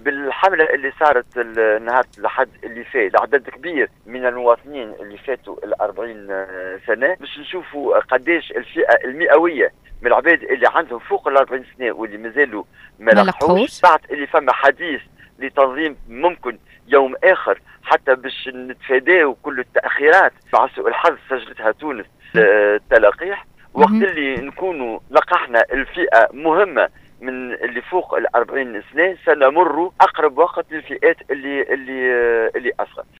بالحملة اللي صارت نهار الأحد اللي فات لعدد كبير من المواطنين اللي فاتوا 40 سنة باش نشوفوا قداش الفئة المئوية من العباد اللي عندهم فوق 40 سنة واللي مازالوا ما لقحوش، بعد اللي فما حديث لتنظيم ممكن يوم آخر حتى باش نتفاداو كل التأخيرات مع سوء الحظ سجلتها تونس التلقيح. وقت اللي نكونوا لقحنا الفئة مهمة من اللي فوق 40 سنة سنمر أقرب وقت للفئات اللي أصغر.